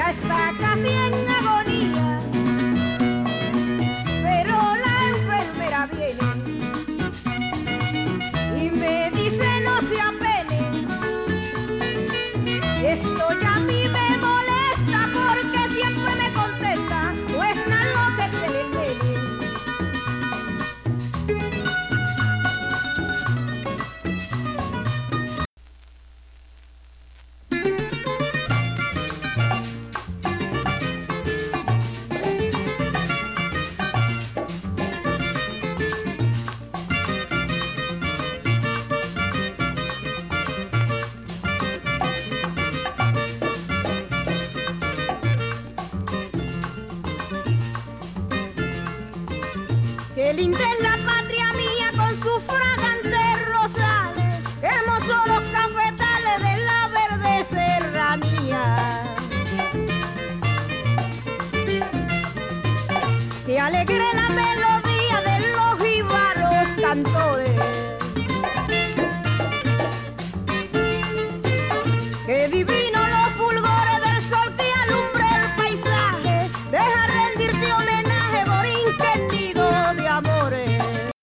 ya está casi en agonía, pero la enfermera viene y me dice no se apene. Esto ya a mí me molesta porque siempre me contesta, no es nada lo que tiene el nene. Qué linda es la patria mía con sus fragantes rosales, hermosos los cafetales de la verde serranía. Qué alegre la melodía de los jíbaros cantores